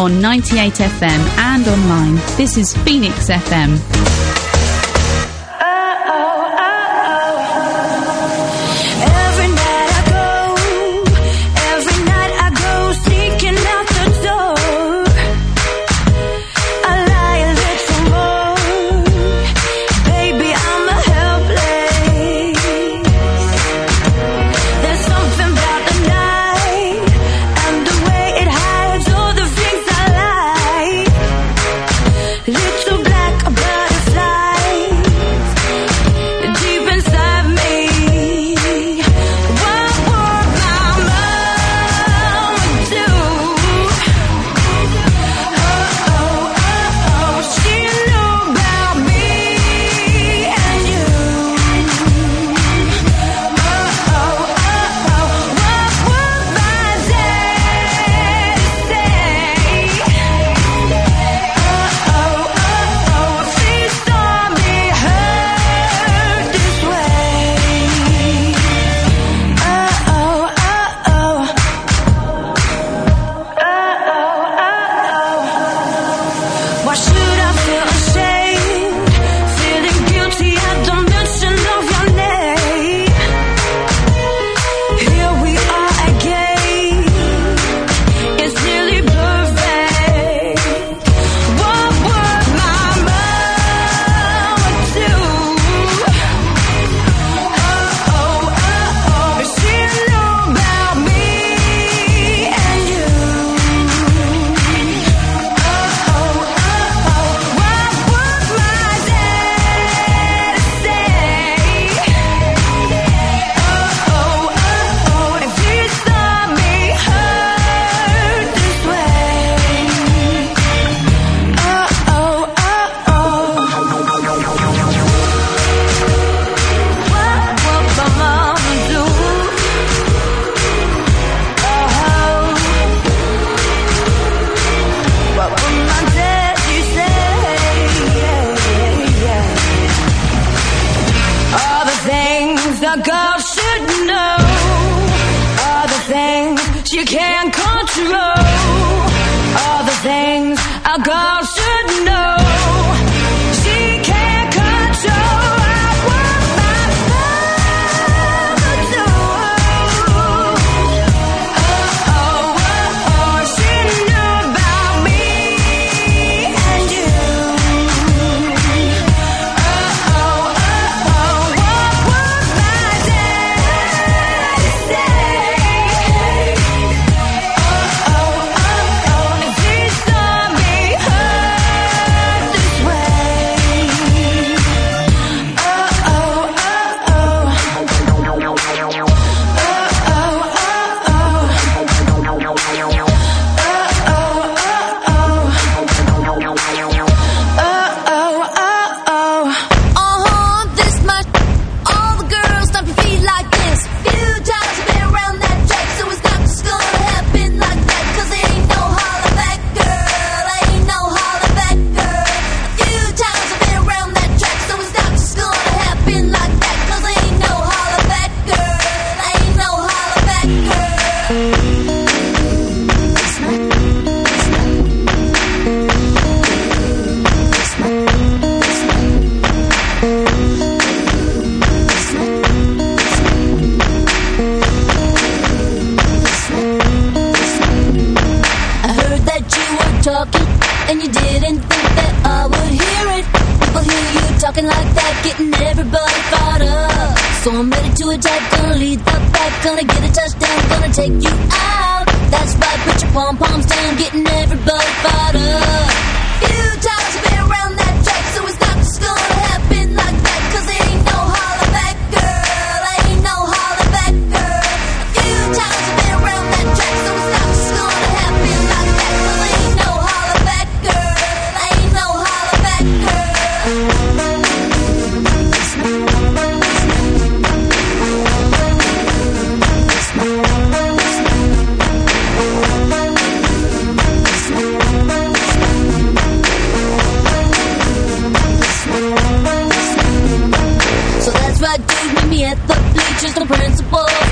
on 98 FM and online. This is Phoenix FM.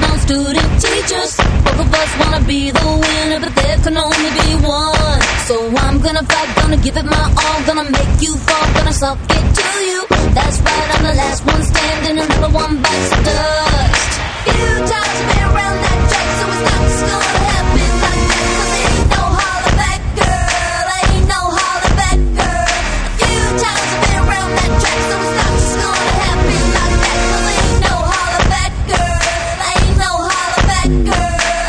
be the winner, but there can only be one. So gonna fight, gonna give it my all, gonna make you fall, gonna suck it to you. That's right, I'm the last one standing, another one bites the dust. Few times I've been around that track, so it's not just gonna happen like that. 'Cause ain't no holler back, girl, ain't no holler back, girl. A few times I've been around that track, so it's not just gonna happen like that. 'Cause ain't no holler back, girl, ain't no holler back, girl.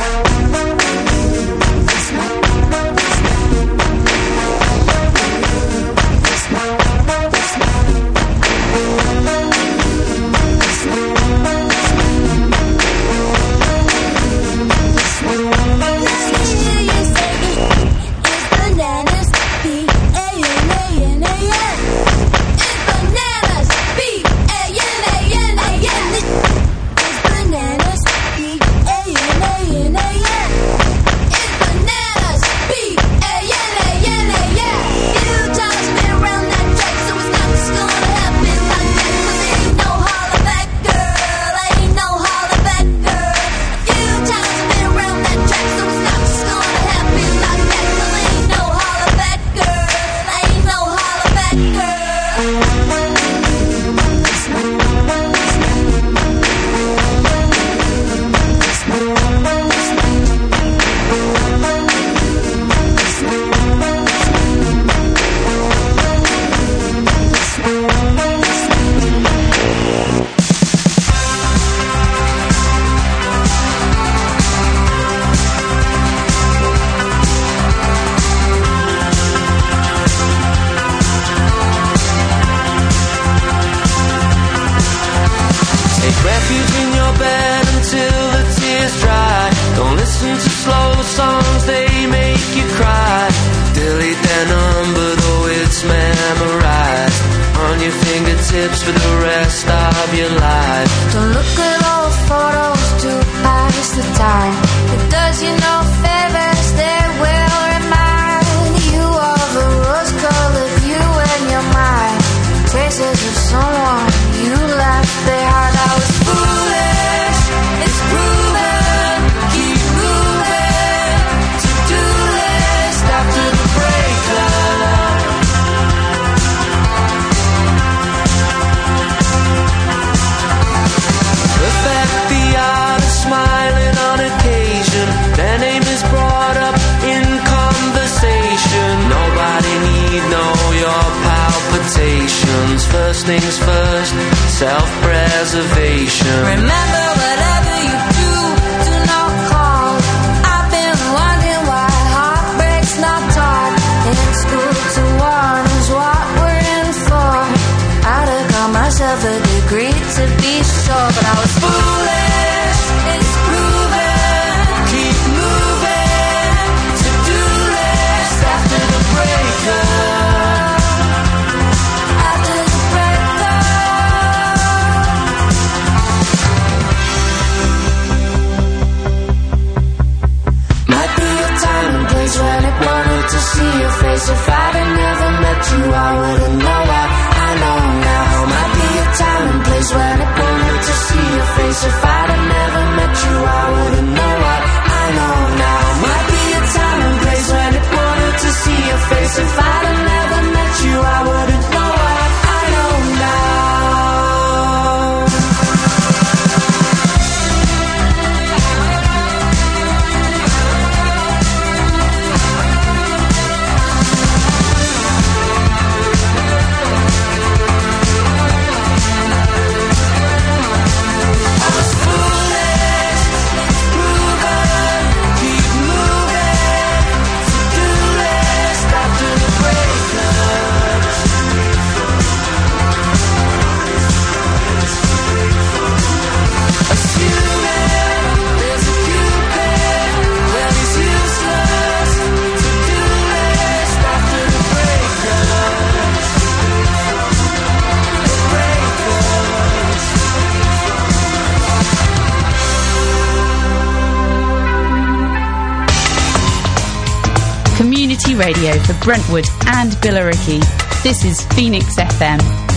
For the rest of your life. Don't look at old photos to pass the time. It does you no favors, they will remind you of a rose-colored view in your mind. Traces of someone you left behind. I was foolish, it's proven. Keep moving, to-do list after the breakup. Perfect the art of smiling on occasion. Their name is brought up in conversation. Nobody need know your palpitations. First things first, self-preservation. Remember whatever you do, do not call. I've been wondering why heartbreak's not taught in school. To warn is what we're in for. I'd have got myself a degree to be sure, but I was foolish, it's proven. Keep moving, to-do list after the breakup. After the breakup. Might be a time and place when it wanted to see your face. If I'd have never met you, I wouldn't know what I know now. Might be a time and place when it wanted to see your face. If I'd have never met you, I wouldn't know what I know now. Might be a time and place when it wanted to see your face. If I'd have never met you, I wouldn't know what I know now. Community radio for Brentwood and Billericay. This is Phoenix FM.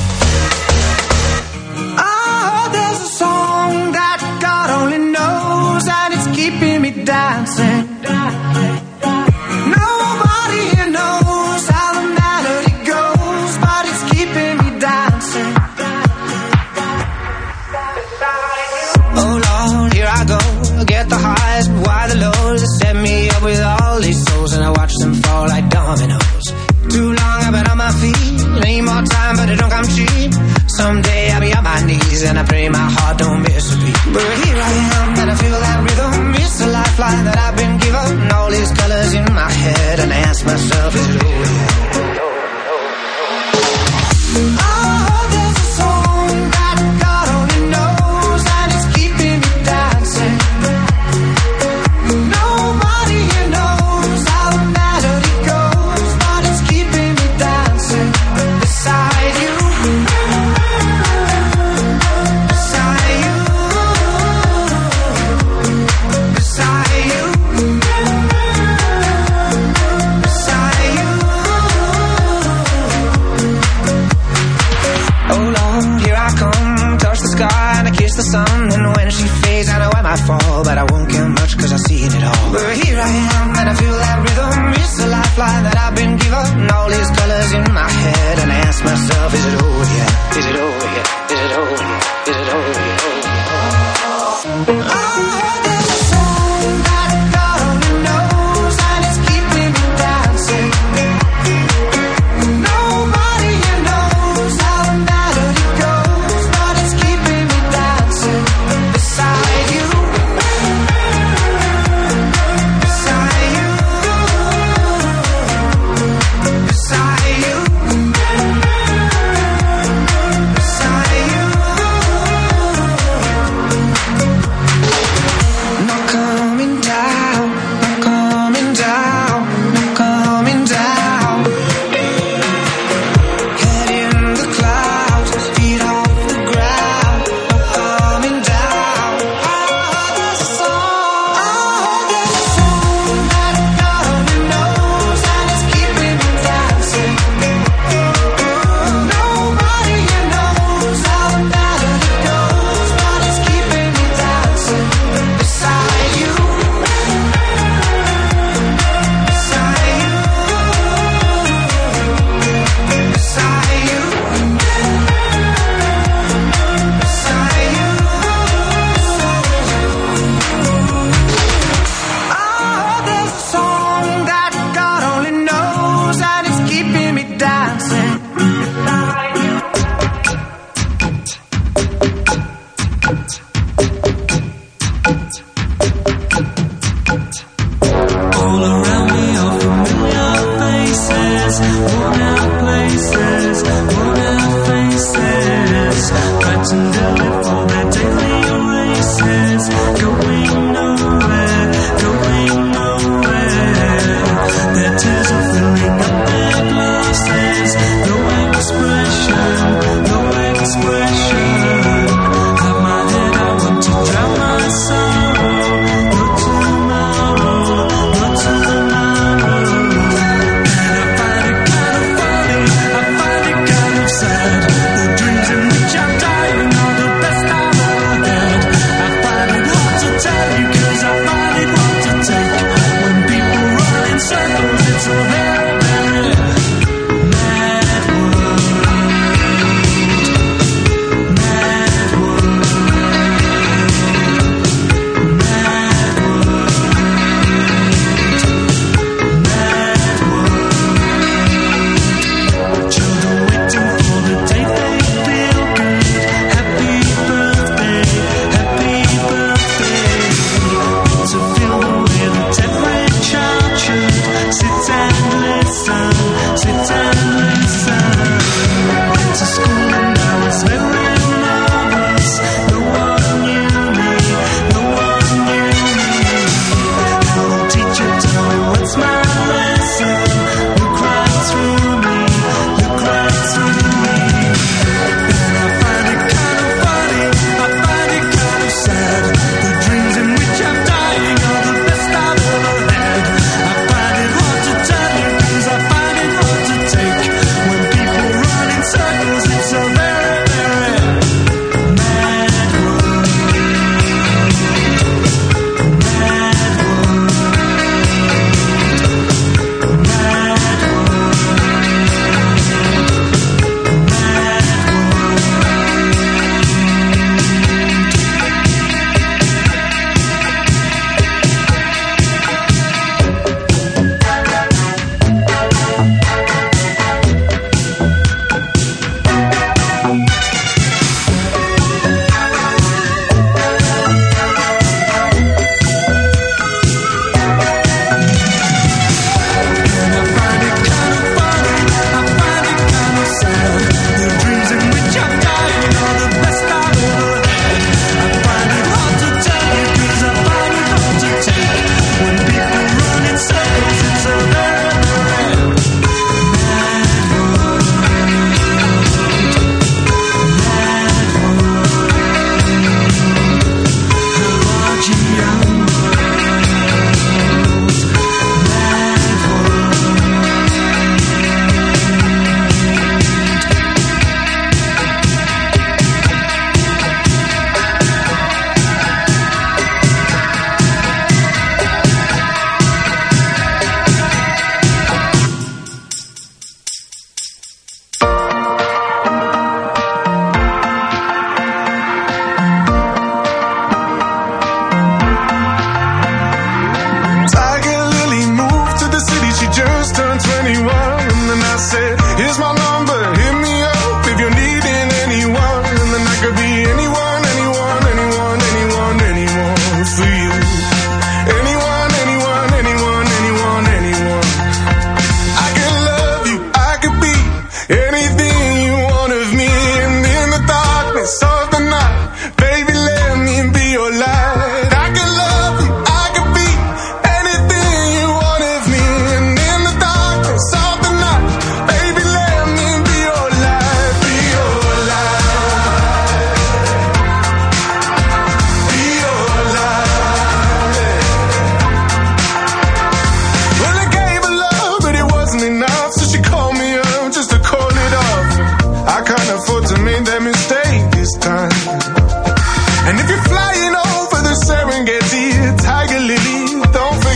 Oh, there's a song that God only knows, and it's keeping me dancing. Nobody here knows I get the highs, but why the lows? They set me up with all these souls, and I watch them fall like dominoes. Too long I've been on my feet, need more time, but it don't come cheap. Someday I'll be on my knees, and I pray my heart don't miss a beat. But here I am, and I feel that rhythm. It's a lifeline that I've been given. All these colors in my head, and I ask myself, is it over yet? Oh, there's a song that God only knows, and it's keeping me dancing. Nobody here knows how the melody goes, but it's keeping me dancing beside you. Beside you. Beside you. Beside you. Oh Lord, here I come, touch the sky and I kiss the sun. And when she fades I know I might fall, but I won't care much cause I've seen it all. But here I am and I feel that rhythm. It's a lifeline that I've been given. All these colors in my head, and I ask myself, is it over yet? Is it over yet? Is it over yet? Is it over yet? Oh, there's a song that God only knows, and it's keeping me dancing. Nobody here knows how the melody goes, but it's keeping me dancing beside you. Beside you. Beside you. Beside you.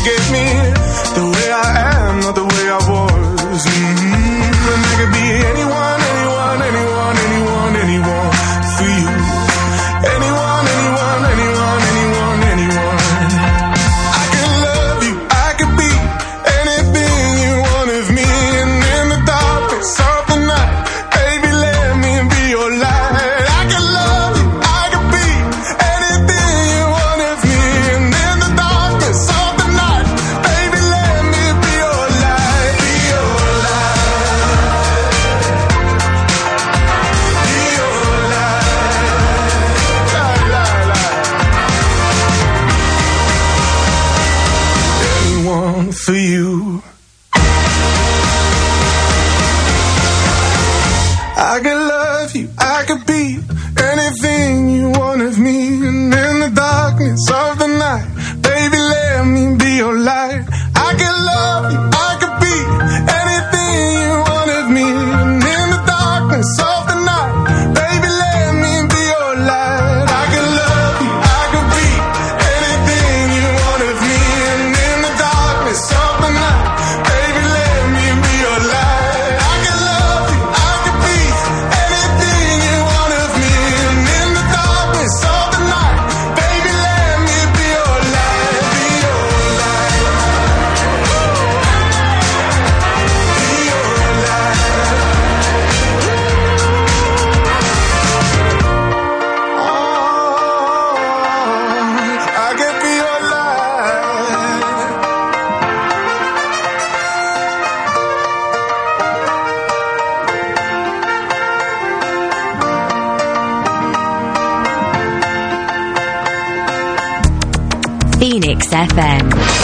get me the way I am, not the way I was. And I could be anyone, anyone, anyone, anyone, anyone for you. Anyone, anyone, anyone, anyone, anyone. I could love you, I could be anything you want of me. And in the darkness of the night, baby, let me be your light. I could love you, I could be anything you want of me. And in the darkness of the night, baby, let me be your light. Be your light. Be your light. La, la, la. Anyone for you. I could love you, I could be anything you want of me. And in the darkness of the night, baby, let me be your light. I could love you, I could be anything you want of me. And in the darkness of the night, baby, let me be your light. I could love you, I could be anything you want of me. And in the darkness of the night, baby, let me be your light. I could love you, I could be anything you want of me. And in the darkness of the night, baby, let me be your light. Be your light. Be your light. Oh, I could be your light. Phoenix FM.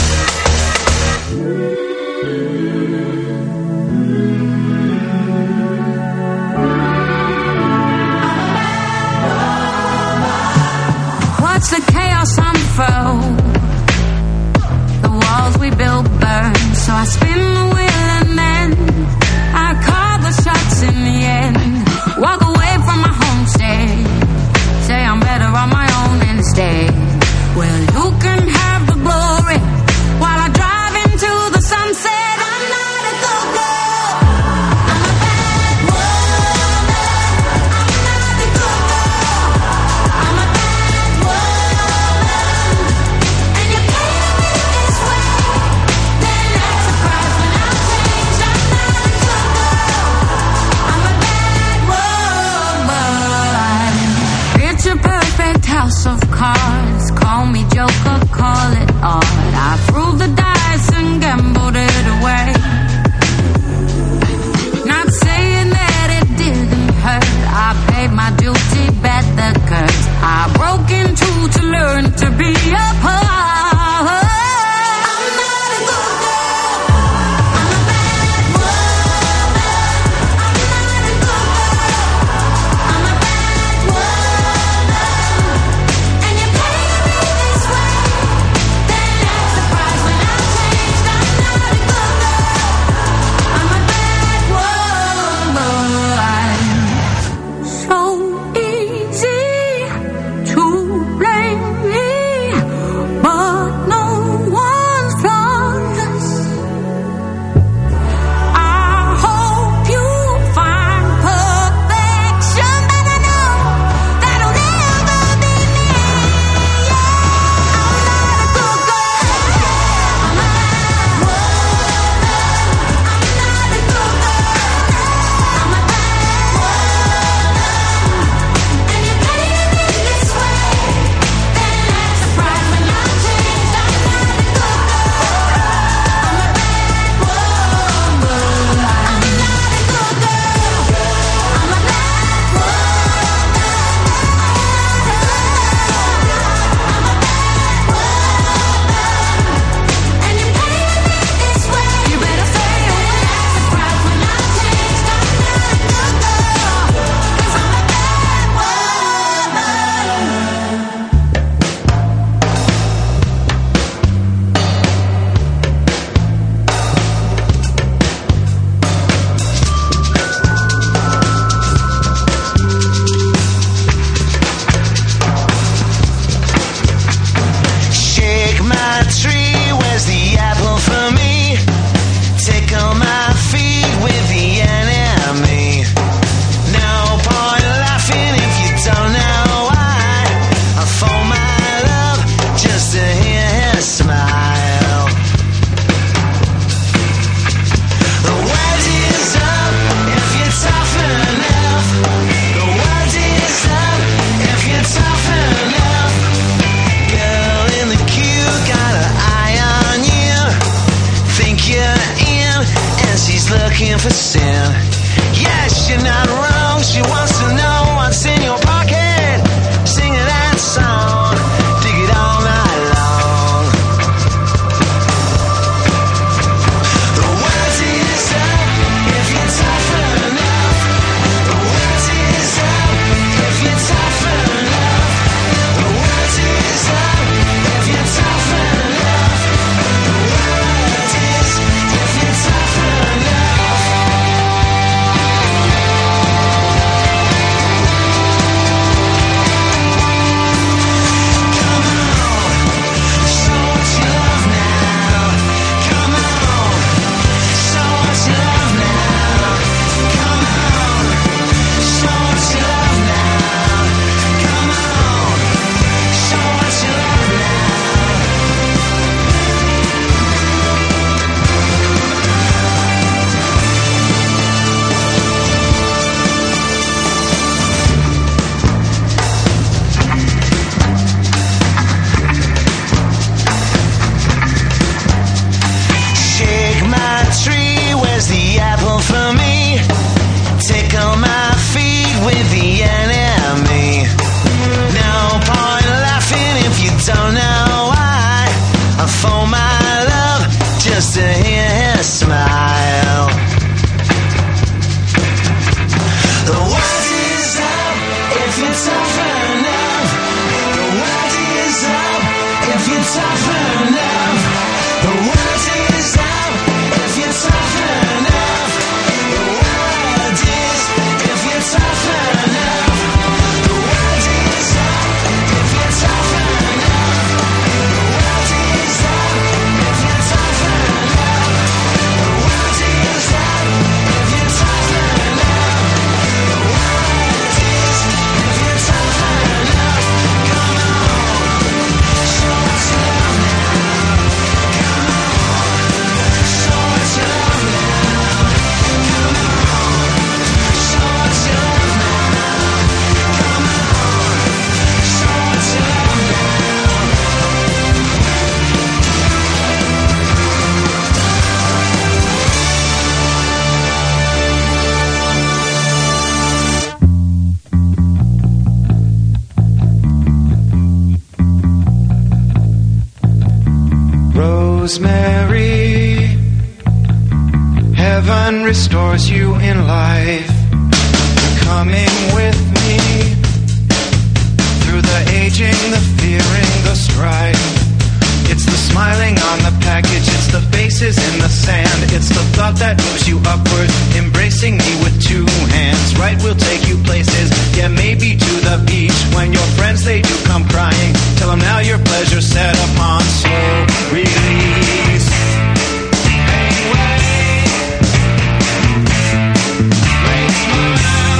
What's the chaos unfold? The walls we built burn, so I spin the wheel and then I call the shots in the end. Walk away from my homestay, say I'm better on my own instead. Well, you can have the glory while I drive into the sunset. I'm not a good girl, I'm a bad woman. I'm not a good girl, I'm a bad woman. And you came this way, then act surprised when I change. I'm not a good girl, I'm a bad woman. Picture perfect house of cards, call me Joker, call it art. I threw the dice and gambled it away. Not saying that it didn't hurt, I paid my duty, bet the curse. I broke into to learn to be a part. I'm not a good girl, I'm a bad woman. I'm not a good girl, I'm a bad woman. And you pay me this way, then act surprised when I changed. I'm not a good girl, I'm a bad woman. So easy to blame me, but no one's flawless. I hope you find perfection, but I know that'll never be me. I'm not a good girl, I'm a bad woman. I'm not a good girl, I'm a bad woman. And you pay me this way, then act surprised when I change. I'm not a good girl, I'm a bad woman. I'm not a good girl, I'm a bad woman. And you pay me this way, you better stay away. Act surprised when I change. I'm not a good girl, 'cause I'm a bad Shake my tree, where's the for my love, just to hear his smile. The world is up if you're tough enough. The world is up if you're tough enough. The world is up if you're tough enough. The world is if you're tough enough. The world is up if you're tough enough. The world is up if you're tough enough. The world is up if you're tough enough. The world is if you're tough enough. Come on, show us love now. Come on, show us love now. Come on, show us love now. Come on, show us love now. Rosemary, heaven restores you in life. You're coming with me through the aging, the fearing, the strife. It's the smiling on the package, it's the faces in the sand. It's the thought that moves you upward, embracing me with two hands. Right, we'll take you places, yeah, maybe to the beach. When your friends, they do come crying, tell them now your pleasure's set upon slow release. Hey, wait. Great smile.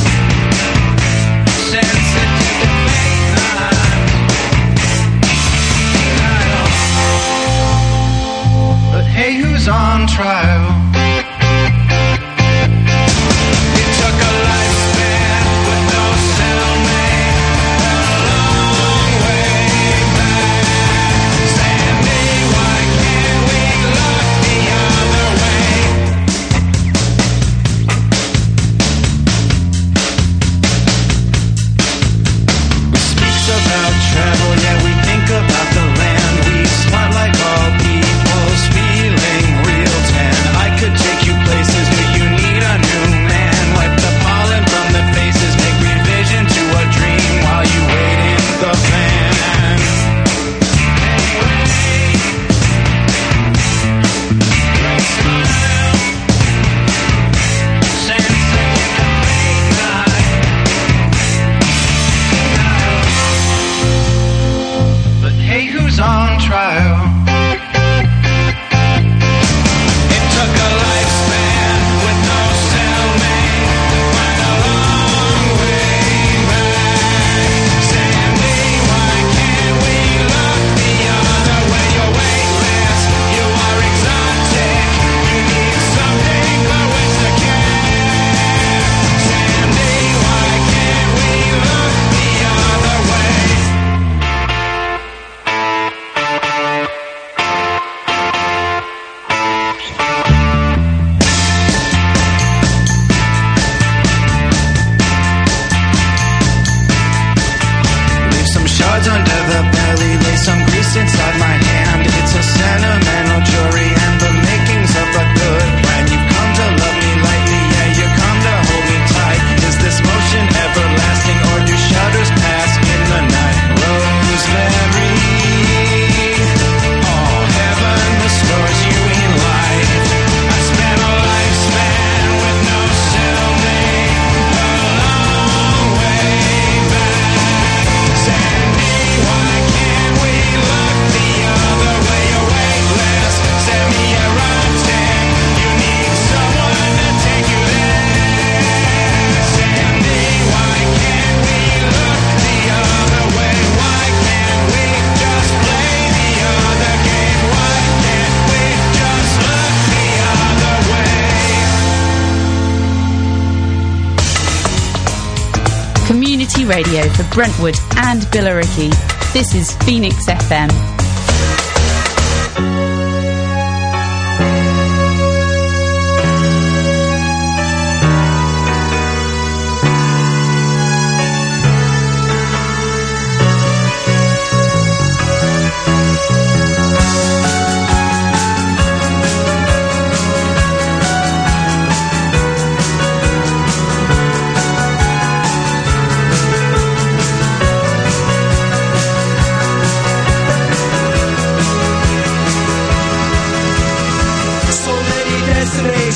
Sensitive but hey, who's on trial? It took a lifespan with no cellmate, a long way back. Sandy, why can't we look the other way? We speak about travel, yeah, we think about the land. We spotlight all people's feeling real tan. I could take you places, do you need a new man? Wipe the pollen from the faces, make revision to a dream while you wait in the van. Great smile, sensitive night. But hey, who's on trial? It took a lifespan with no cellmate to find a long way back. Sandy, why can't we look the other way? You're weightless, you are exotic. You need something for which to care. Sandy, why can't we look the other way? Leave some shards under the belly, lay some grease inside my hand. It's a sentimental jury and the makings of a good plan. You come to love me lightly, yeah, you come to hold me tight. Is this motion everlasting or do shadows pass in the night? Rosemary, all heaven restores you in life. I spent a lifespan with no cellmate, a long way back. Sandy, why can't we look the other way? You're weightless, semi-erotic. You need someone to take you there. Sandy, why can't we look the other way? Why can't we just play the other game? Why can't we just look the other way? Community radio for Brentwood and Billericay. This is Phoenix FM.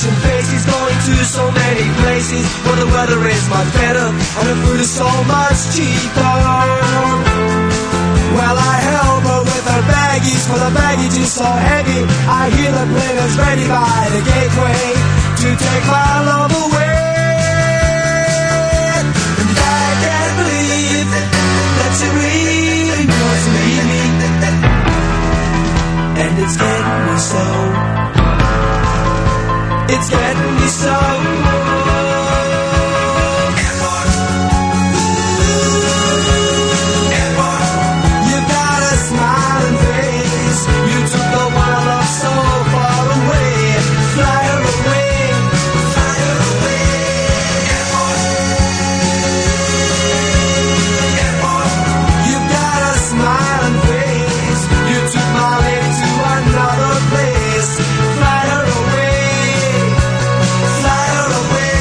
vacation faces, going to so many places where the weather is much better and the food is so much cheaper. Well, I help her with her baggies, for the baggage is so heavy. I hear the plane is ready by the gateway to take my love away. And I can't believe that she really wants to leave me. And it's getting me so. It's getting me so. You got a smiling face. You took the wild love so far away. Fly her away. Fly her away. You got a smiling face. You took my lady to another place. Fly her away. Fly her away.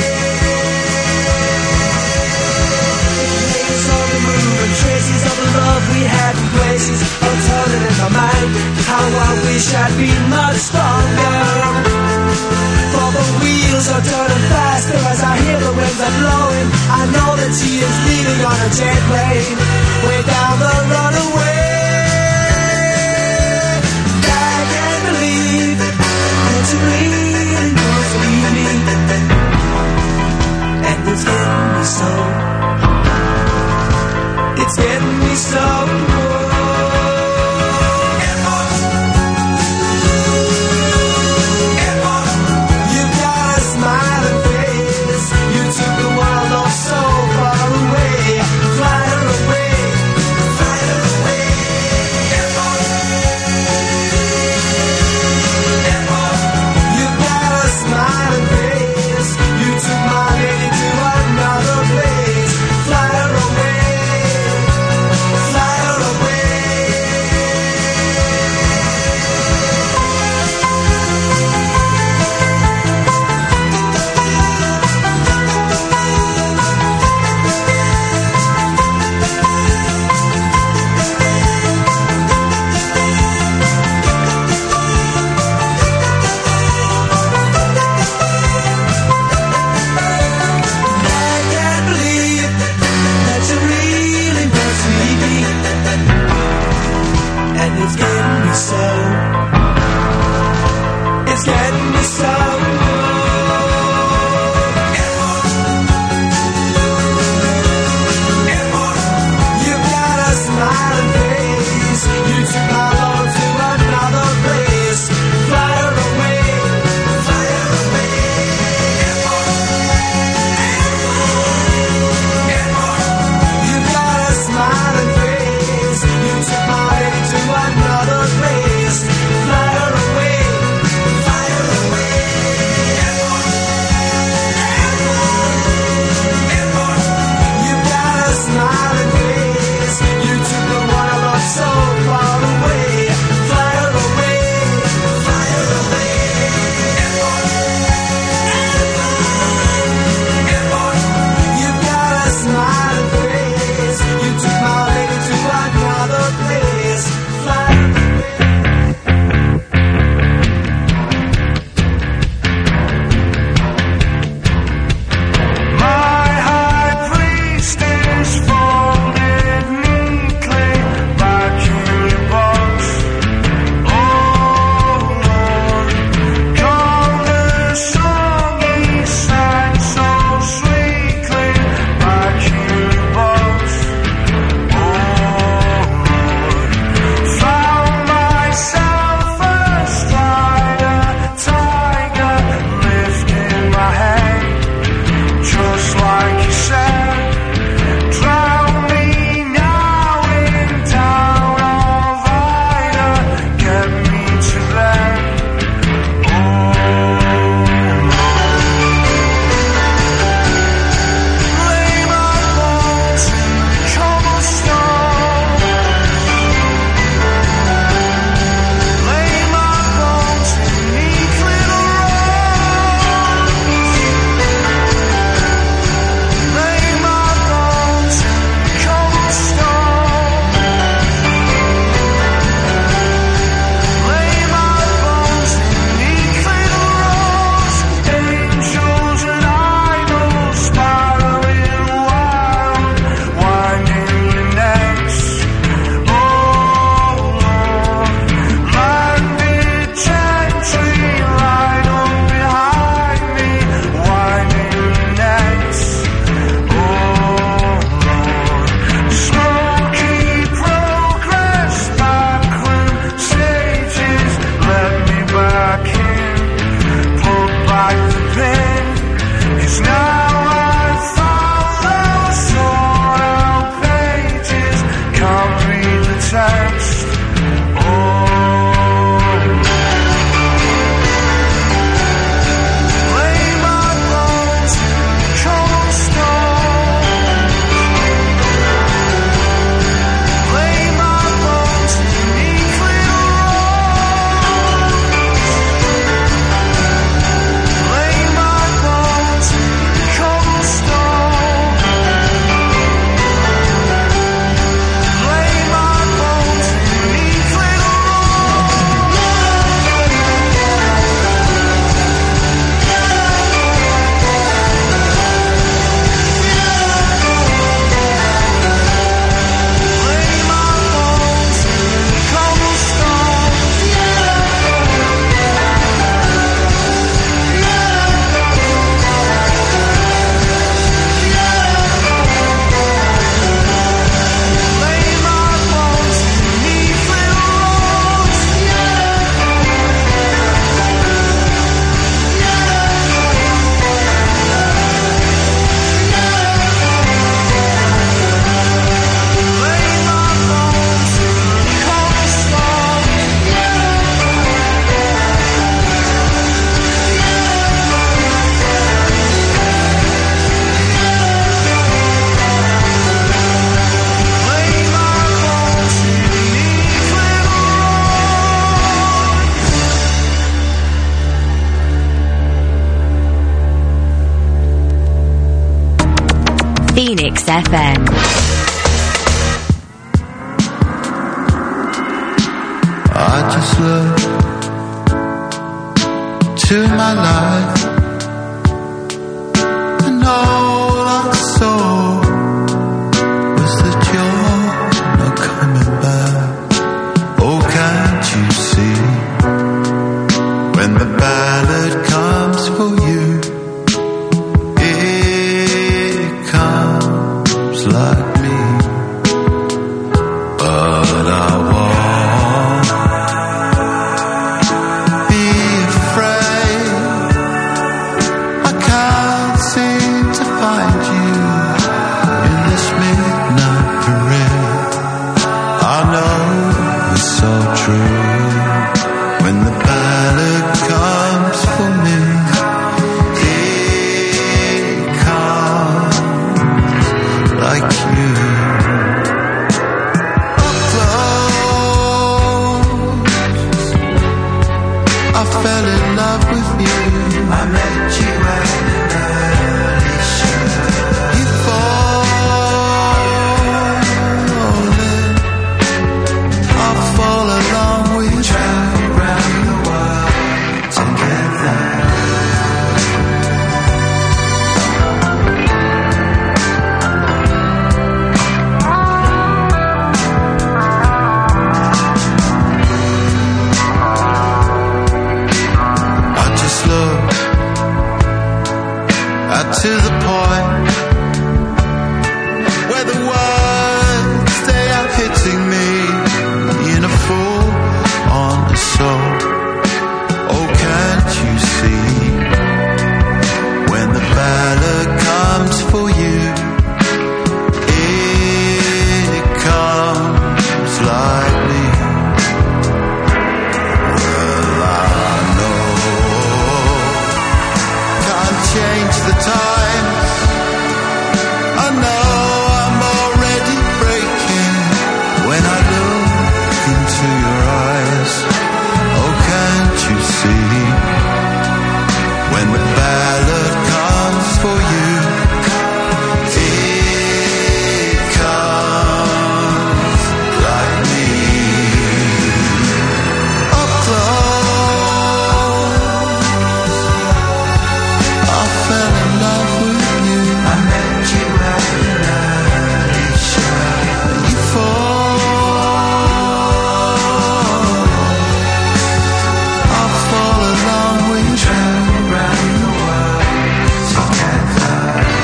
Names on the moon and traces of the love we had in places are turning in my mind. How I wish I'd been much stronger. For the wheels are turning faster as I hear the winds are blowing. I know that she is leaving on a jet plane way down the runaway. I can't believe that you really wants to leave me. And it's getting me so. It's getting me so. You got a smiling face. You took the wild love so far away. Fly her away. Fly her away. You got a smiling face. You took my lady to another place. Fly her away. Fly her away. I can't believe that you really want to leave me. And it's getting me so. It's getting me so. You got a smiling face. You took my love to another place. Fly her away. Fly her away. You got a smiling face. You took my lady to another place. Fly her away. Fly her away. Phoenix FM. I just look to my life, and all I saw was that you're not coming back. Oh, can't you see, when the ballad comes for you, it comes like me, but I won't be afraid. I can't seem to find you in this midnight parade. I know it's so true, when the ballad comes for me, it comes like you. Up close, I fell in love with you. I met you at an early show. You falling, I fall along with you. Travel round the world together. I just look to the point where the words they are hitting me in a full on assault. Oh, can't you see, when the ballad comes for you, it comes like me. Well, I know can't change the times. I know I'm already breaking when I look into your eyes. Oh, can't you see, when the ballad comes for you, it comes like me. Up close, I fell in love with you. I met you at an early show. You fall, I fall along with you. Travel round the world together.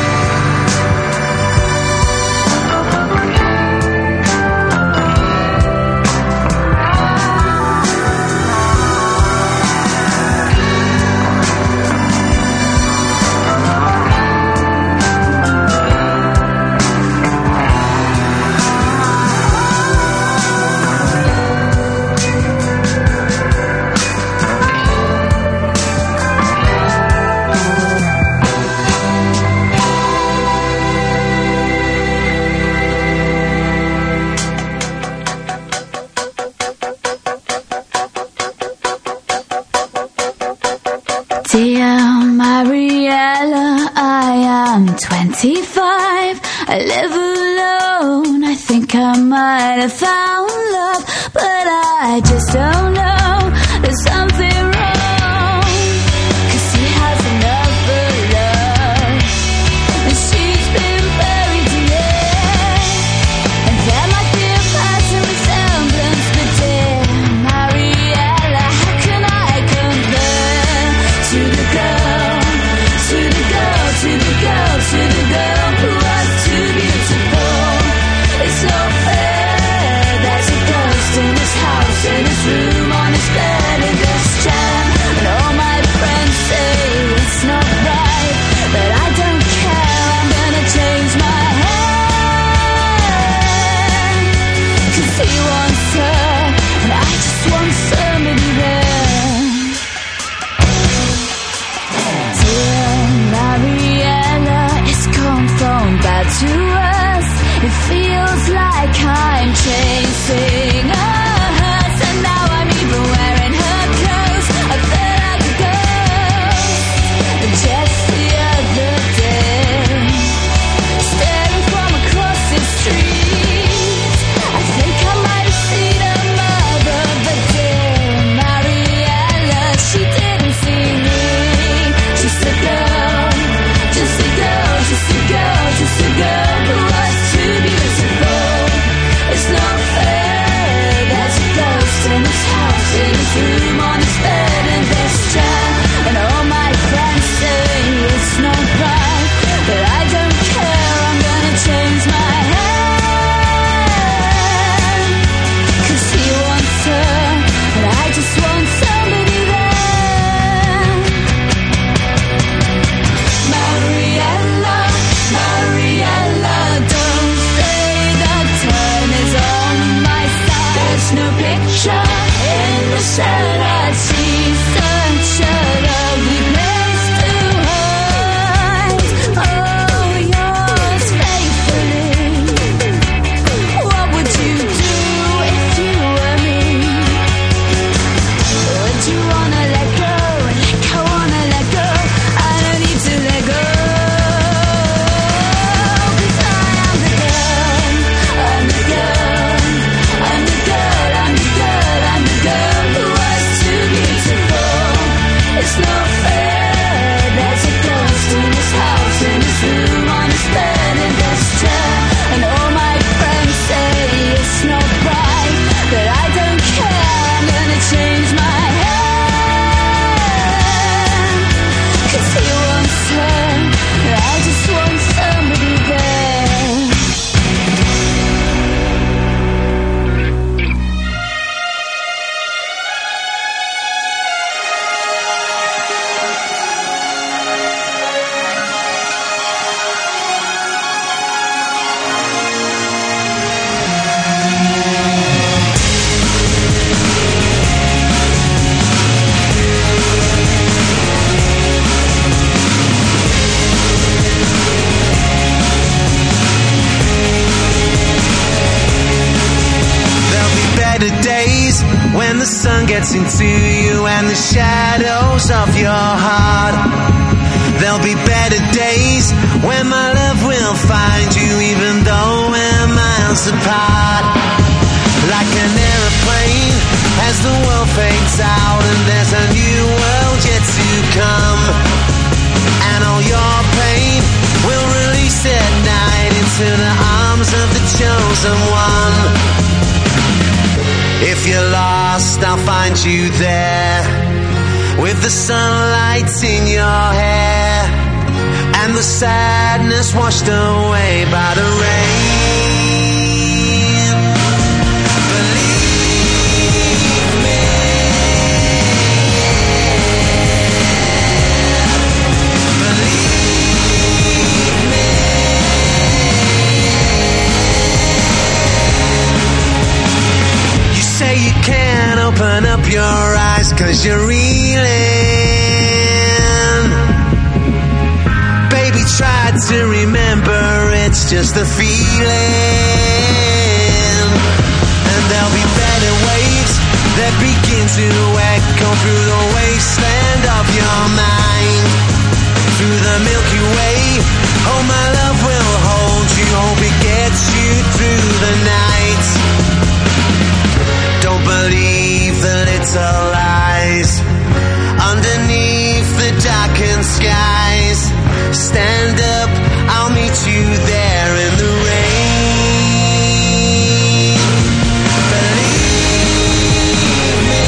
Dear Mariella, I am 25. I live alone. I think I might have found love, but I just don't know. There's something wrong, 'cause he has another love, and she's been buried dead. And there might be a passing resemblance, but dear Mariella, how can I compare to the girl, to the girl, to the girl, to the girl who was too beautiful? It's so fair. There's a ghost in this house, in this room. gets into you and the shadows of your heart. There'll be better days when my love will find you, even though we're miles apart. Like an aeroplane as the world fades out and there's a new world yet to come. And all your pain will release at night into the arms of the chosen one. If you're lost, I'll find you there, with the sunlight in your hair and the sadness washed away by the rain. Say you can't open up your eyes 'cause you're reeling. Baby, try to remember, it's just a feeling. And there'll be better waves that begin to echo through the wasteland of your mind. Through the Milky Way, oh my love will hold you, hope it gets you through the night. Don't believe the little lies underneath the darkened skies. Stand up, I'll meet you there in the rain. Believe me.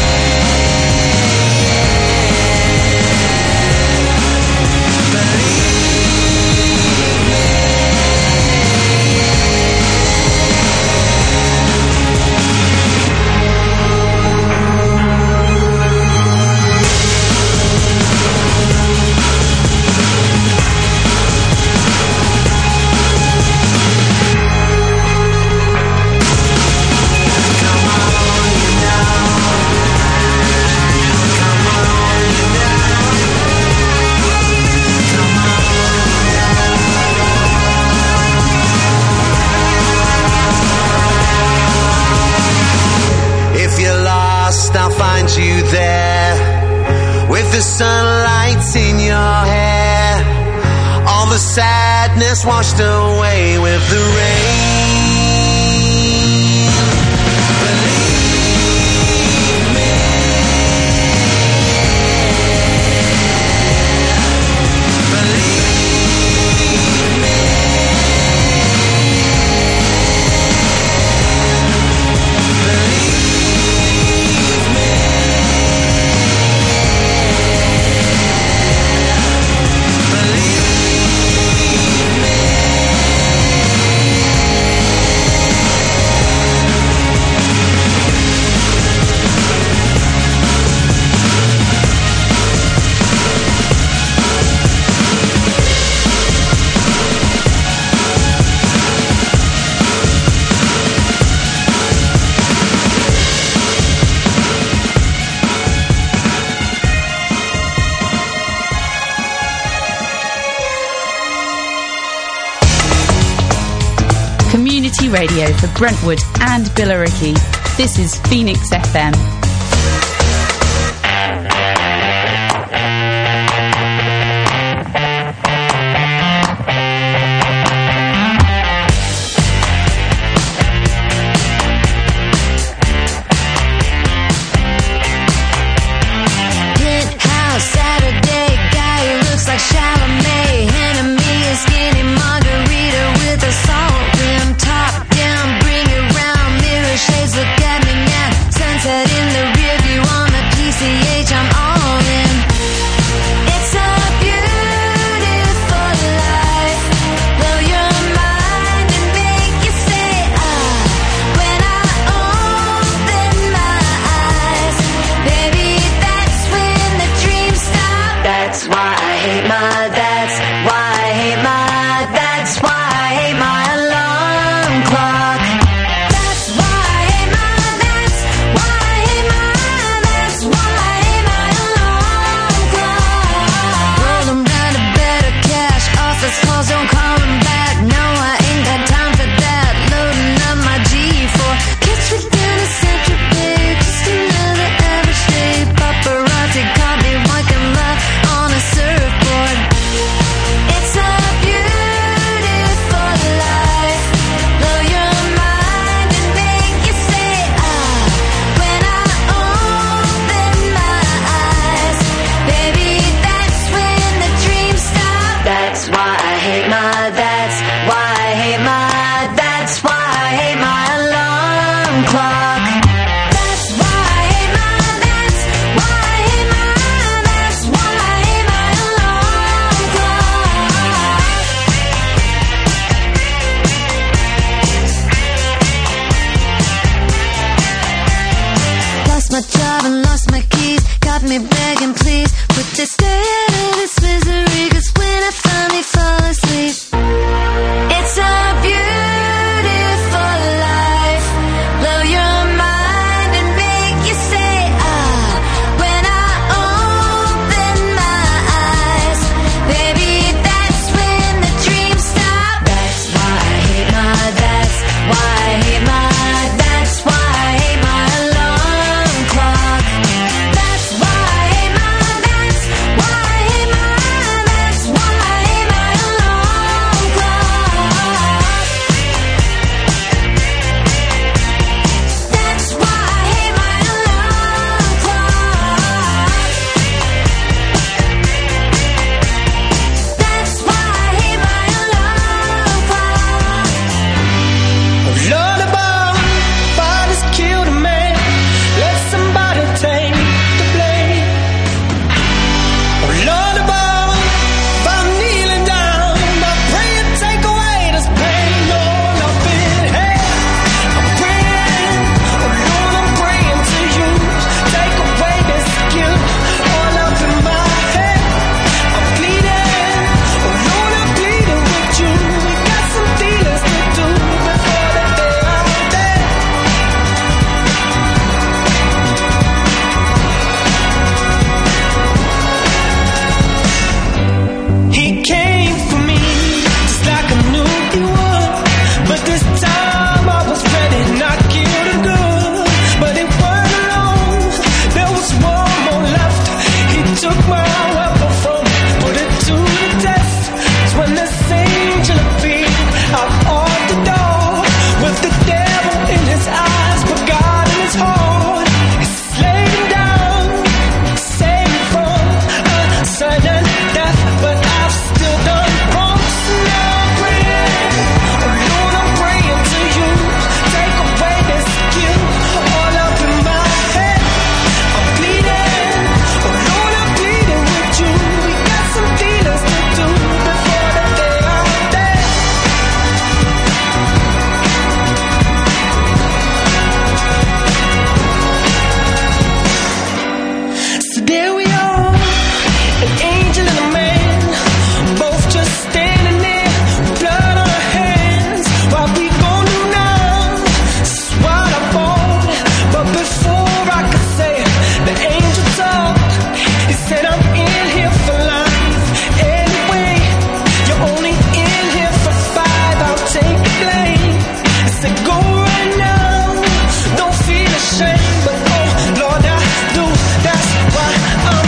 Believe me. I'll find you there, with the sunlight in your hair, all the sadness washed away with the rain. Believe me. Believe me. Community radio for Brentwood and Billericay. This is Phoenix FM. Penthouse Saturday, guy who looks like Chalamet. Enemy is skinny margarita with a salt rim, top down, bring it round. Mirror shades, look at me now. Sunset in the rear view on the PCH, I'm all in. It's a beautiful life. Blow your mind and make you say ah. When I open my eyes, baby, that's when the dreams stop. That's why I hate my, that's why I hate my, that's why I hate my alarm clock. That's why I hate my, that's why I hate my, that's why I hate my alarm clock. Rolling round a better cash, office calls don't call them back. No, I ain't got time for that. Loading up my G4, catch within a central pig, just another average lost my keys, got me begging please, put this day out of this misery, 'cause when I finally fall asleep, it's a beautiful life. Blow your mind and make you say ah. When I open my eyes, baby, that's when the dreams stop. That's why I hate my, that's why I hate my, that's why I hate my alarm clock. That's why I hate my, that's why I hate my, that's why I hate my alarm clock. That's why I hate my alarm clock. That's why I hate my alarm clock. Lullaby, fathers killed a man. Let somebody take the blame. Lullaby, if I'm kneeling down, I pray you take away this pain. Lord, I've been held. I'm praying, oh Lord, I'm praying to you. Take away this guilt all up in my head. I'm pleading, oh Lord, I'm pleading with you. We got some dealings to do before the day I'm dead. He came for me just like I knew he would, but this time I was ready, not killed and good. But it weren't alone, there was one more left. He took my weapon from me, put it to the test. It's when this angel appeared out on the door, with the devil in his eyes, but God in his heart. He slayed him down, saved me from a sudden death, but I've still done wrong. So now I'm praying, oh Lord, I'm praying to you. Take away this guilt all up in my head. I'm pleading, oh Lord, I'm pleading with you. We got some dealings to do before the day I'm dead. So there we are, an angel and a man, both just standing there with blood on our hands. What we gon' do now? This is what I bought. But before I could say it, the angel talked. He said, I'm in here for life. Anyway, you're only in here for 5. I'll take the blame. I said, go right now. Don't feel ashamed, but oh Lord, I do. That's why I'm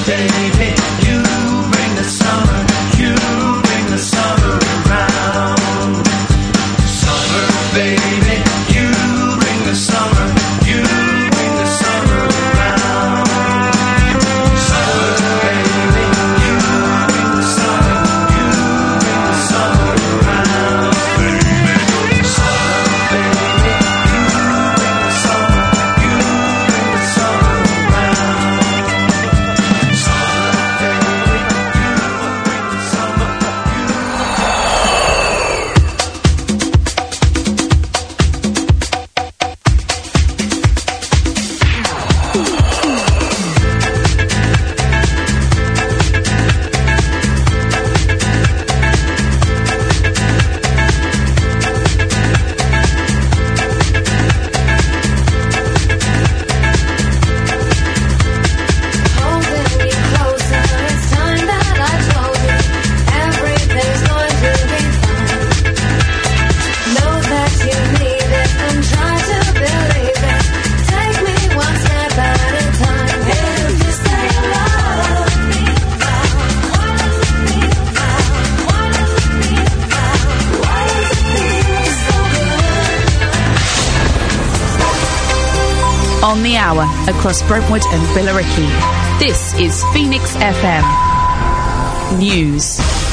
baby, you bring the summer, you bring the summer around. Summer, baby, you bring the summer, you bring the summer around. Summer, baby, you bring the summer, you bring the summer around. Summer, baby, you bring the summer, you bring the summer around. Summer, baby, you bring the summer, Holding you closer, it's time that I told you everything's going to be fine. Know that you need it and try to believe it. Take me one step at a time. If you say you love me now, why does it feel now? Why does it feel now? Why does it feel so good? On the hour, across Brentwood and Billericay, this is Phoenix FM News.